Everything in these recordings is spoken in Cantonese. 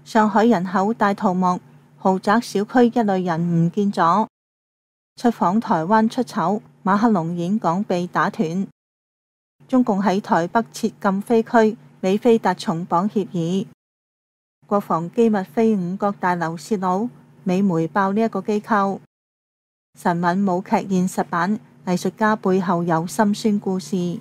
上海人口大逃亡，豪宅小區一類人唔見咗。出訪台灣出醜，馬克龍演講被打斷。中共喺台北設禁飛區，美菲達重磅協議。國防機密非五角大樓泄露，美媒爆呢一個機構。神韻舞劇現實版，藝術家背後有心酸故事。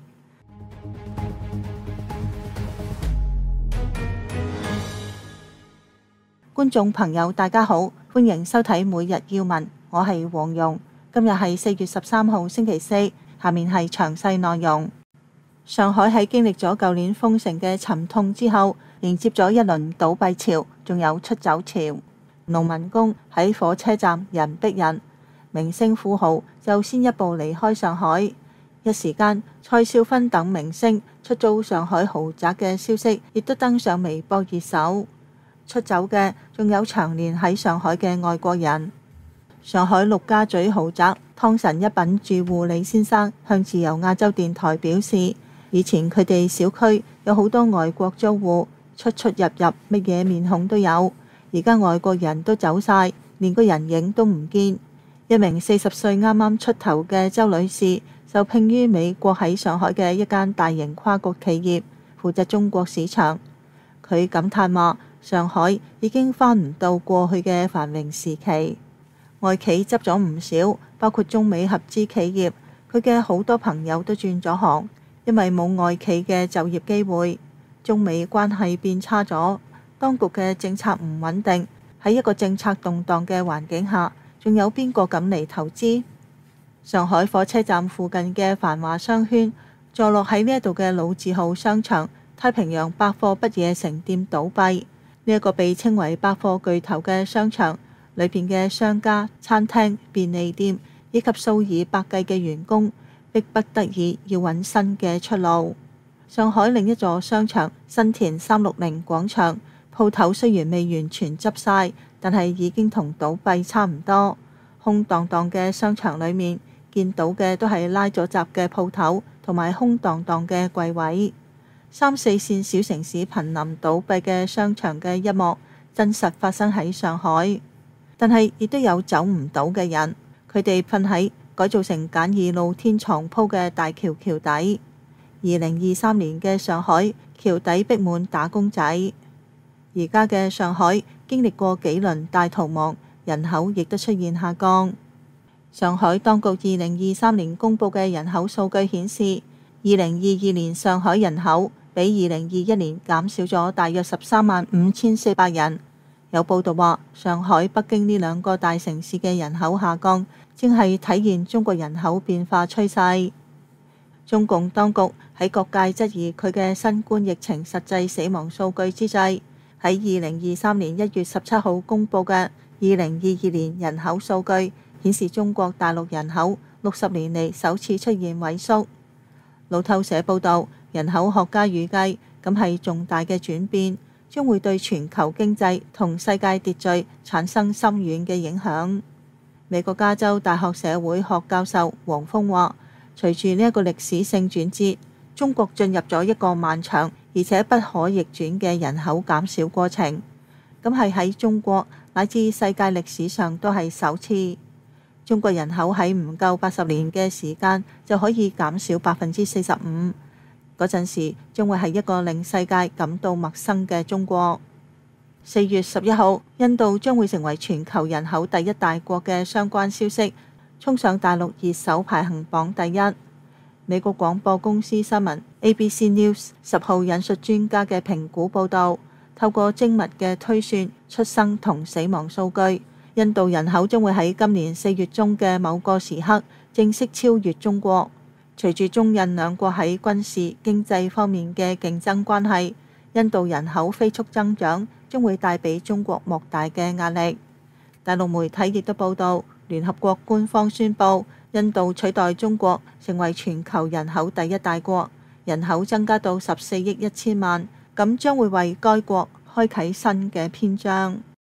觀眾朋友大家好，歡迎收睇每日要聞，我係黃蓉。今日係4月13號星期四，下面係詳細內容。上海喺經歷咗舊年封城嘅沉痛之後，迎接咗一輪倒閉潮，仲有出走潮。農民工喺火車站人逼人，明星富豪就先一步離開上海。一時間，蔡少芬等明星出租上海豪宅嘅消息亦都登上微博熱搜。出走嘅仲有長年喺上海嘅外國人。上海陸家嘴豪宅湯臣一品住戶李先生向自由亞洲電台表示，以前佢哋小區有好多外國租戶，出出入入乜嘢面孔都有，而家外國人都走晒，連個人影都唔見。一名40歲啱啱出頭嘅周女士受聘於美國喺上海嘅一間大型跨國企業，負責中國市場。佢感嘆話，上海已經返唔到過去嘅繁榮時期，外企執咗唔少，包括中美合資企業。佢嘅好多朋友都轉咗行，因為冇外企嘅就業機會。中美關係變差咗，當局嘅政策唔穩定，喺一個政策動盪嘅環境下，仲有邊個敢嚟投資？上海火車站附近嘅繁華商圈，坐落喺呢一度嘅老字號商場太平洋百貨不夜城店倒閉。呢一個被稱為百貨巨頭嘅商場裏邊嘅商家、餐廳、便利店以及數以百計嘅員工，迫不得已要揾新嘅出路。上海另一座商場新田360廣場鋪頭雖然未完全執晒，但係已經同倒閉差唔多。空蕩蕩嘅商場裏面見到嘅都係拉咗閘嘅鋪頭同埋空蕩蕩嘅櫃位。3、4線小城市瀕臨倒閉嘅商場嘅一幕真實發生喺上海，但係亦都有走唔到嘅人，佢哋瞓喺改造成簡易露天床鋪嘅大橋橋底。2023年嘅上海橋底逼滿打工仔。而家嘅上海經歷過幾輪大逃亡，人口亦都出現下降。上海當局2023年公佈嘅人口數據顯示，2022年上海人口比2021年減少咗大約135400人。有報道話，上海、北京呢兩個大城市嘅人口下降，正係體現中國人口變化趨勢。中共當局喺各界質疑佢嘅新冠疫情實際死亡數據之際，喺2023年1月17號公佈嘅2022年人口數據顯示，中國大陸人口60年嚟首次出現萎縮。路透社報導，人口學家預計咁係重大嘅轉變，將會對全球經濟同世界秩序產生深遠嘅影響。美國加州大學社會學教授黃峰話，隨住呢一個歷史性轉折，中國進入咗一個漫長而且不可逆轉嘅人口減少過程，咁係喺中國乃至世界歷史上都係首次。中國人口喺唔夠80年嘅時間就可以減少45%，嗰陣時將會係一個令世界感到陌生嘅中國。4月11號，印度將會成為全球人口第一大國嘅相關消息衝上大陸熱搜排行榜第一。美國廣播公司新聞 ABC News 10號引述專家嘅評估報導，透過精密嘅推算出生同死亡數據，印度人口將會喺今年4月中嘅某個時刻正式超越中國。隨住中印兩國喺軍事、經濟方面嘅競爭關係，印度人口飛速增長將會帶俾中國莫大嘅壓力。大陸媒體亦都報導，聯合國官方宣布，印度取代中國成為全球人口第一大國，人口增加到14億1000萬，咁將會為該國開啟新嘅篇章。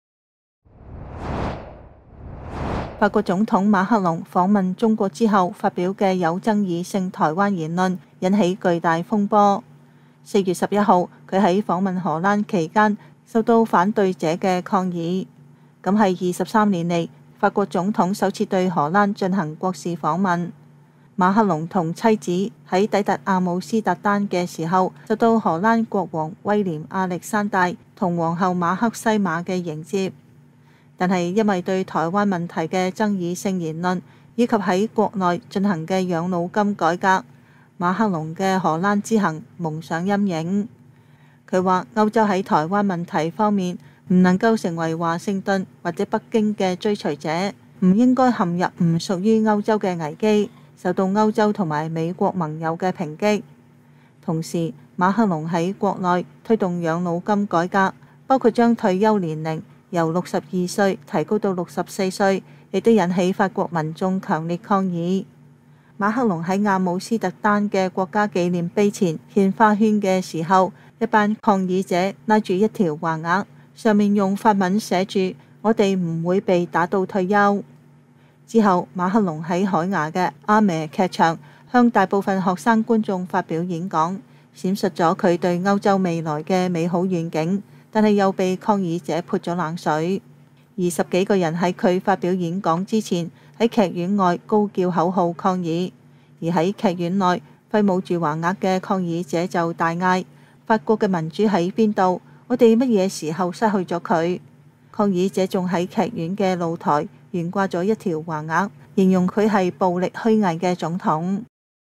法國總統馬克龍訪問中國之後發表嘅有爭議性台灣言論，引起巨大風波。4月11號，佢喺訪問荷蘭期間受到反對者嘅抗議。咁係23年嚟，法國總統首次對荷蘭進行國事訪問。馬克龍同妻子喺抵達阿姆斯特丹嘅時候，受到荷蘭國王威廉亞歷山大同皇后馬克西瑪嘅迎接。但係因為對台灣問題嘅爭議性言論，以及喺國內進行嘅養老金改革，馬克龍嘅荷蘭之行蒙上陰影。佢話歐洲喺台灣問題方面唔能夠成為華盛頓或者北京嘅追隨者，唔應該陷入唔屬於歐洲嘅危機，受到歐洲同埋美國盟友嘅抨擊。同時，馬克龍喺國內推動養老金改革，包括將退休年齡由62歲提高到64歲，亦都引起法國民眾強烈抗議。馬克龍喺阿姆斯特丹嘅國家紀念碑前獻花圈嘅時候，一班抗議者拉住一條橫額，上面用法文寫住我哋唔會被打到退休。之後，馬克龍喺海牙嘅阿梅劇場向大部分學生觀眾發表演講，闡述咗佢對歐洲未來嘅美好願景，但係又被抗議者潑咗冷水。20幾個人喺佢發表演講之前喺劇院外高叫口號抗議，而喺劇院內揮舞住橫額嘅抗議者就大嗌：法國嘅民主喺邊度？我哋乜嘢時候失去咗佢？抗議者仲喺劇院嘅露台懸掛咗一條橫額，形容佢係暴力虛偽嘅總統。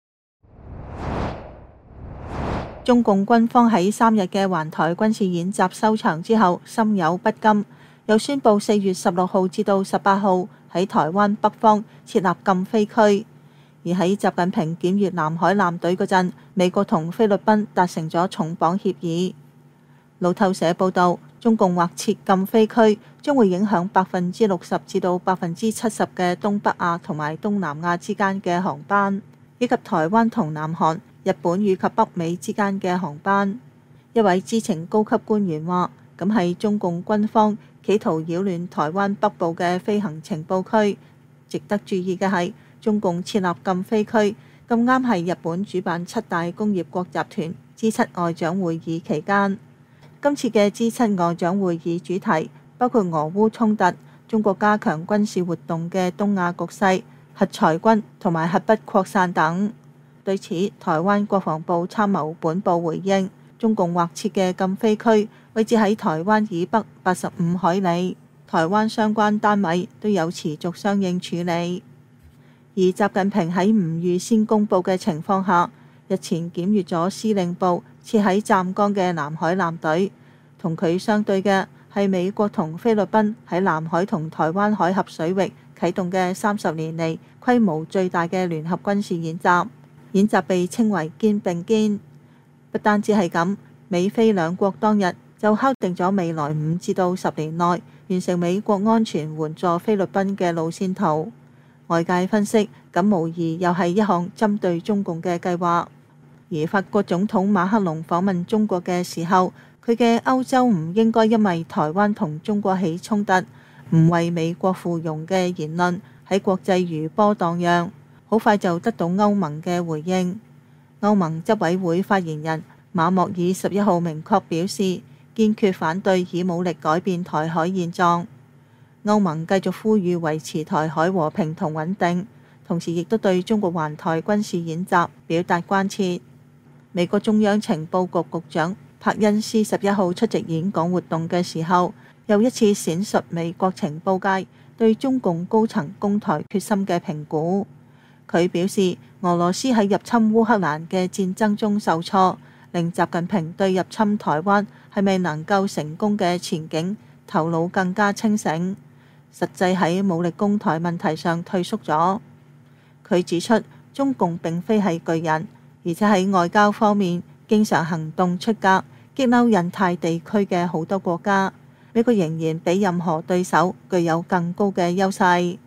中共軍方喺3日嘅環台軍事演習收場之後，心有不甘，又宣布4月16號至到18號喺台灣北方設立禁飛區。而喺習近平檢閱南海艦隊嗰陣，美國同菲律賓達成咗重磅協議。路透社報導，中共劃設禁飛區將會影響60%至到70%嘅東北亞同埋東南亞之間嘅航班，以及台灣同南韓、日本以及北美之間嘅航班。一位知情高級官員話：咁係中共軍方企圖擾亂台灣北部嘅飛行情報區。值得注意嘅係，中共設立禁飛區咁啱係日本主辦7大工業國集團 G7 外長會議期間。今次嘅 G7 外長會議主題包括俄烏衝突、中國加強軍事活動嘅東亞局勢、核裁軍同埋核不擴散等。對此，台灣國防部參謀本部回應，中共劃設嘅禁飛區位置喺台灣以北85海里，台灣相關單位都有持續相應處理。而習近平喺唔預先公佈嘅情況下，日前檢閱咗司令部設喺湛江嘅南海艦隊，同佢相對嘅係美國同菲律賓喺南海同台灣海峽水域啟動嘅30年嚟規模最大嘅聯合軍事演習。演習被稱為肩並肩。不單止係咁，美菲兩國當日就敲定咗未來5至到10年內完成美國安全援助菲律賓嘅路線圖。外界分析，咁無疑又係一項針對中共嘅計劃。而法國總統馬克龍訪問中國嘅時候，佢嘅歐洲唔應該因為台灣同中國起衝突，唔為美國附庸嘅言論喺國際餘波盪漾，好快就得到歐盟嘅回應。歐盟執委會發言人馬莫爾11號明確表示，堅決反對以武力改變台海現狀。歐盟繼續呼籲維持台海和平同穩定，同時亦都對中國環台軍事演習表達關切。美國中央情報局局長柏恩斯11號出席演講活動嘅時候，又一次闡述美國情報界對中共高層攻台決心嘅評估。佢表示，俄羅斯喺入侵烏克蘭嘅戰爭中受挫，令習近平對入侵台灣係咪能夠成功嘅前景頭腦更加清醒，實際喺武力攻台問題上退縮咗。佢指出，中共並非係巨人，而且喺外交方面經常行動出格，激嬲印太地區嘅好多國家。美國仍然比任何對手具有更高嘅優勢。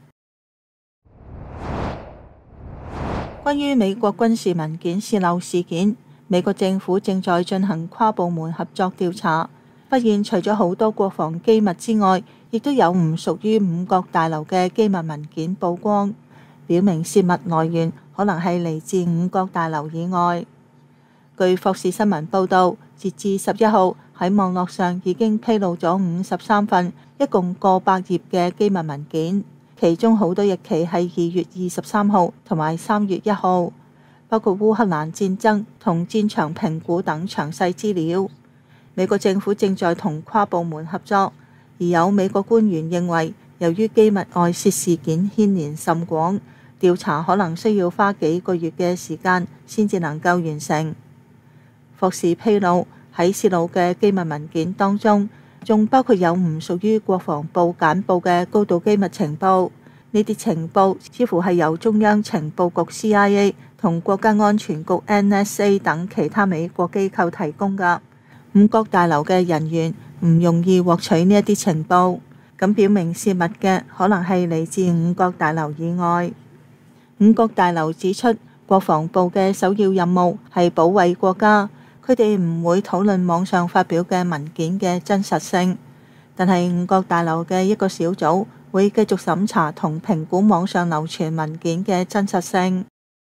關於美國軍事文件洩漏事件，美國政府正在進行跨部門合作調查，發現除咗好多國防機密之外，亦都有唔屬於五角大樓嘅機密文件曝光，表明洩密來源可能係嚟自五角大樓以外。據霍士新聞報導， 截至11號喺網絡上已經披露咗53份，一共過百頁嘅機密文件，其中好多日期係2月23號同埋3月1號，包括烏克蘭戰爭同戰場評估等詳細資料。美國政府正在同跨部門合作，而有美國官員認為，由於機密外泄事件牽連甚廣，調查可能需要花幾個月嘅時間先至能夠完成。霍士披露喺泄露嘅機密文件當中，仲包括有唔屬於國防部簡報嘅高度機密情報。呢啲情報似乎係由中央情報局 CIA 同國家安全局 NSA 等其他美國機構提供㗎。五角大樓嘅人員唔容易獲取呢一啲情報，咁表明泄密嘅可能係嚟自五角大樓以外。五角大樓指出，國防部嘅首要任務係保衛國家，佢哋唔會討論網上發表嘅文件嘅真實性，但係五角大樓嘅一個小組會繼續審查同評估網上流傳文件嘅真實性。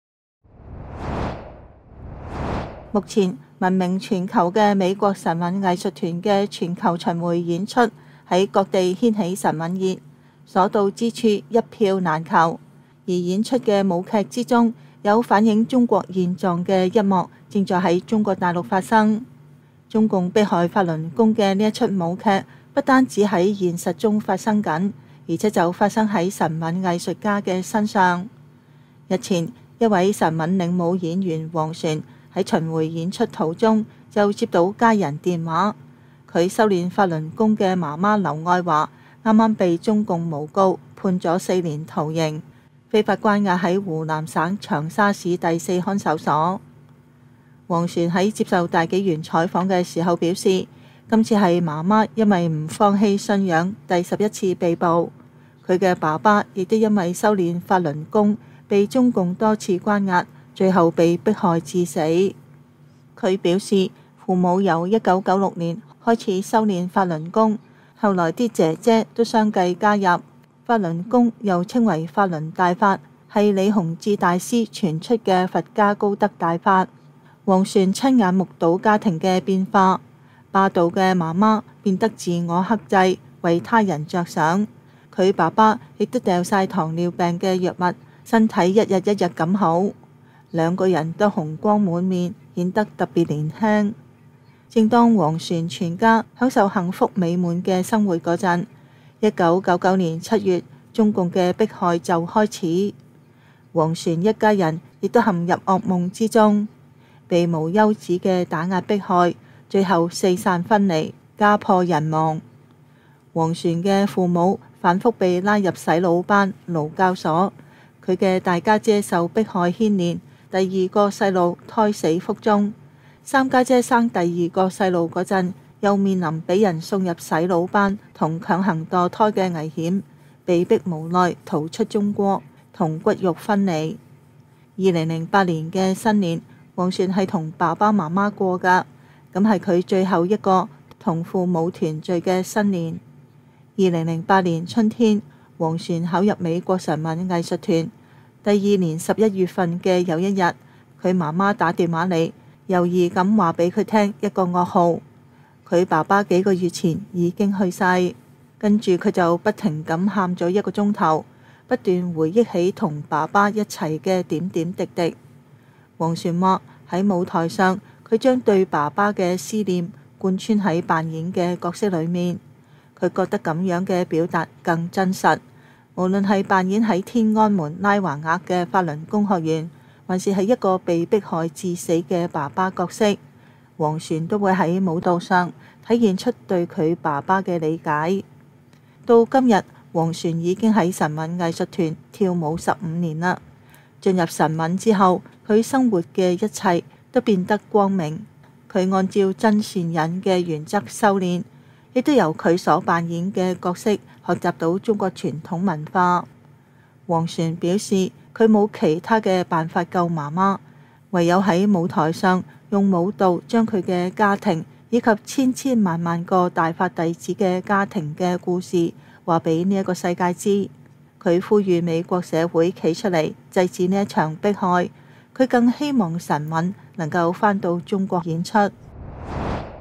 目前聞名全球嘅美國神韻藝術團嘅全球巡迴演出喺各地掀起神韻熱，所到之處一票難求。而演出嘅舞劇之中，有反映中國現狀嘅一幕正在喺中國大陸發生。中共迫害法輪功嘅呢一出舞劇，不單止喺現實中發生緊，而且就發生喺神韻藝術家嘅身上。日前，一位神韻領舞演員黃璇喺巡迴演出途中就接到家人電話，佢修練法輪功嘅媽媽劉愛華啱啱被中共誣告判咗4年徒刑，非法關押喺湖南省長沙市第4看守所。黃璇喺接受大紀元採訪嘅時候表示，今次係媽媽因為唔放棄信仰第11次被捕，佢嘅爸爸亦都因為修練法輪功被中共多次關押，最後被迫害致死。佢表示，父母由1996年開始修練法輪功，後來啲姐姐都相繼加入。法輪功又稱為法輪大法，係李洪志大師傳出嘅佛家高德大法。黃璇親眼目睹家庭嘅變化，霸道嘅媽媽變得自我克制，為他人着想。佢爸爸亦都掉晒糖尿病嘅藥物，身體一日一日咁好，兩個人都紅光滿面，顯得特別年輕。正當黃璇全家享受幸福美滿嘅生活嗰陣，1999年7月，中共嘅迫害就開始，黃璇一家人亦都陷入噩夢之中，被無休止嘅打壓迫害，最後四散分離，家破人亡。黃璇嘅父母反覆被拉入洗腦班、勞教所，佢嘅大家姐受迫害牽連，第二個細路胎死腹中，三家姐生第二個細路嗰陣，又面臨俾人送入洗腦班同強行墮胎嘅危險，被迫無奈逃出中國，同骨肉分離。2008年嘅新年，黃璇係同爸爸媽媽過㗎，咁係佢最後一個同父母團聚嘅新年。2008年春天，黃璇考入美國神韻藝術團。第二年11月份嘅有一日，佢媽媽打電話嚟，猶豫咁話俾佢聽一個噩耗。佢爸爸幾個月前已經去世，跟住佢就不停咁喊咗1個鐘頭，不斷回憶起同爸爸一齊嘅點點滴滴。黃璇話喺舞台上，佢將對爸爸嘅思念貫穿喺扮演嘅角色裏面，佢覺得咁樣嘅表達更真實。無論係扮演喺天安門拉橫額嘅法輪功學員，還是係一個被迫害致死嘅爸爸角色，黃璇都會喺舞蹈上體現出對佢爸爸嘅理解。到今日，黃璇已經喺神韻藝術團跳舞15年啦。進入神韻之後，佢生活嘅一切都變得光明。佢按照真善忍嘅原則修練，亦都由佢所扮演嘅角色學習到中國傳統文化。黃璇表示，佢冇其他嘅辦法救媽媽，唯有喺舞台上用舞蹈將佢嘅家庭以及千千萬萬個大法弟子嘅家庭嘅故事話俾呢一個世界知。佢呼籲美國社會企出嚟制止呢一場迫害，佢更希望神韻能夠返到中國演出。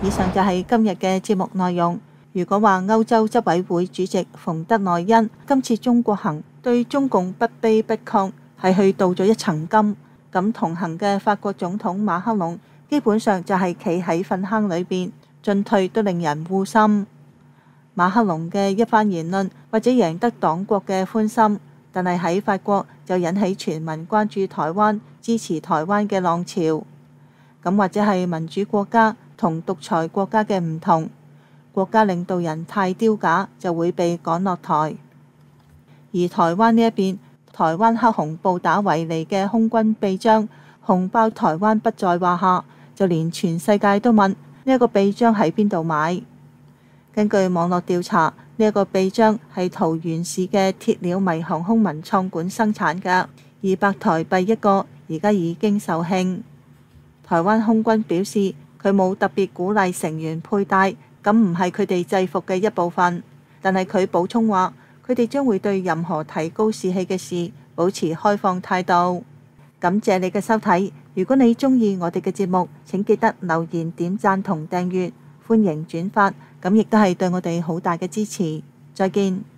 以上就係今日嘅節目內容。如果話歐洲執委會主席馮德萊恩今次中國行對中共不卑不亢，係去鍍咗一層金，咁同行嘅法國總統馬克龍基本上就係企喺糞坑裏邊，進退都令人惡心。馬克龍嘅一番言論或者贏得黨國嘅歡心，但係喺法國就引起全民關注台灣、支持台灣嘅浪潮。咁或者係民主國家同獨裁國家嘅唔同，國家領導人太丟架就會被趕落台。而台灣呢一邊，台灣黑熊暴打圍籬嘅空軍臂章，紅爆台灣不在話下，就連全世界都問呢一個臂章喺邊度買。根據網絡調查，呢一個臂章係桃園市嘅鐵鳥迷航空文創館生產嘅，200台幣一個，而家已經售罄。台灣空軍表示，佢冇特別鼓勵成員佩戴，咁唔係佢哋制服嘅一部分。但係佢補充話，佢哋將會對任何提高士氣嘅事保持開放態度。感謝你嘅收睇，如果你鍾意我哋嘅節目，請記得留言、點讚同訂閱，歡迎轉發，咁亦都係對我哋好大嘅支持。再見。